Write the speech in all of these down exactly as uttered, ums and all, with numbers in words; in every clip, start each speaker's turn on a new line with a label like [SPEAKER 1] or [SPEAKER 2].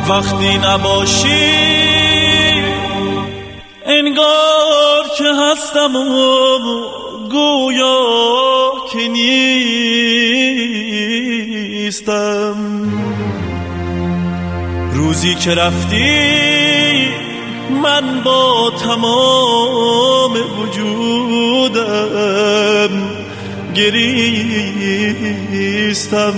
[SPEAKER 1] وقتی نباشی انگار که هستم و گویا که نیستم. روزی که رفتی من با تمام وجودم گریستم.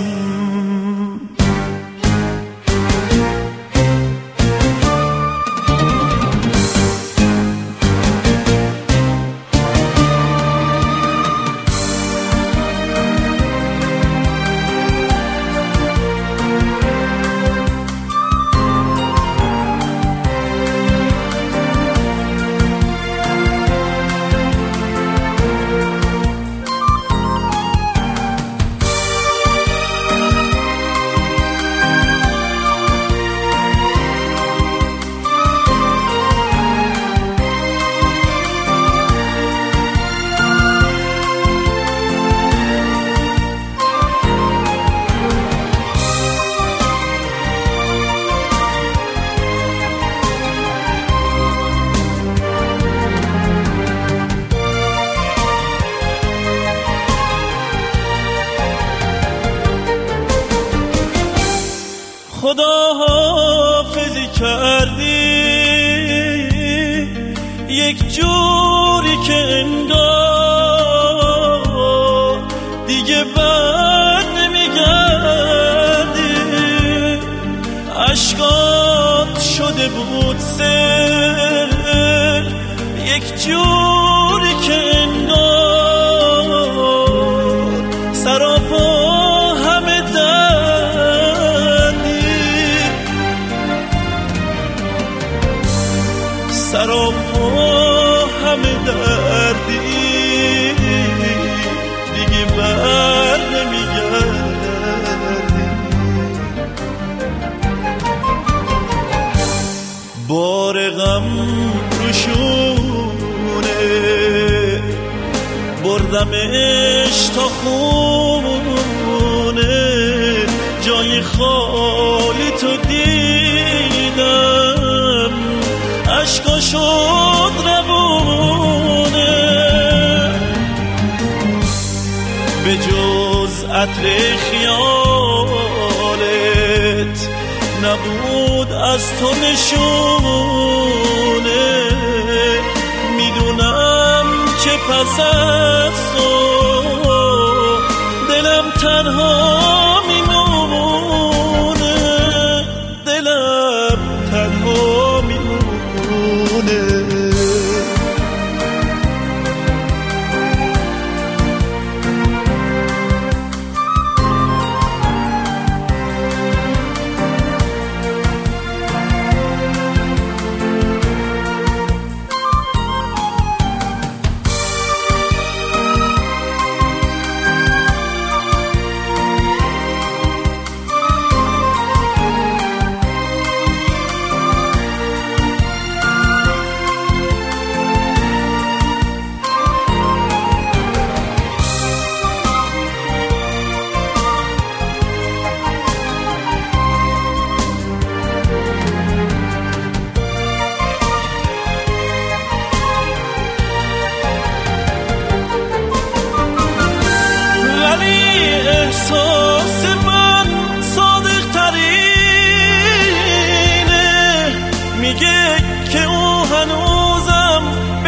[SPEAKER 1] خدا حافظی کردی یک جوری که انگار دیگه بر نمیگردی. عشقات شده بود سر یک جوری که انگار سراپا همه سراپا همه دردی دیگه بر نمیگردی. بار غم روشونه بردمش تا خونه جای خالی تو دیدم عشقا شد روونه. به جز عطر خیالت نبود از تو نشونه. میدونم که پس از تو دلم تنها میمونه. دلم تنها میمونه. احساس من صادق ترینه میگه که او هنوزم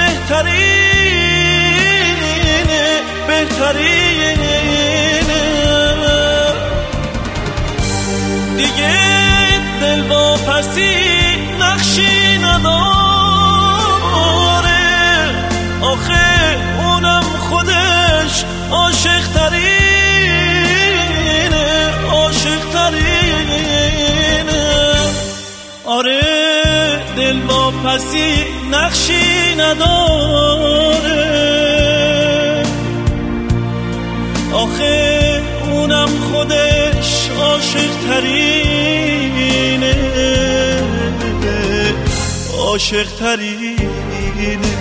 [SPEAKER 1] بهترینه بهترینه. دیگه دل واپسی نقشی نداره آخه اونم خودش عاشق ترینه عاشق ترینه. آره دل واپسی نقشی نداره آخه اونم خودش عاشق ترینه عاشق ترینه.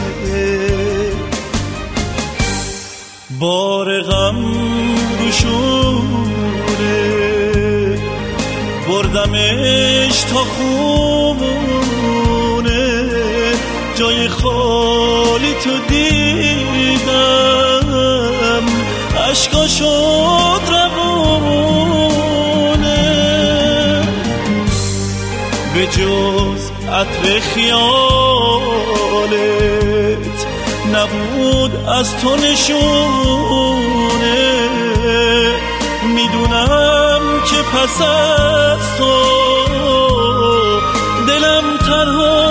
[SPEAKER 1] بار غم روشونه بردمش تا خونه، جای خالی تو دیدم، عشقا شد روونه. به جز عطر خیالت نبود از تو نشونه، میدونم که پس از تو دلم تنها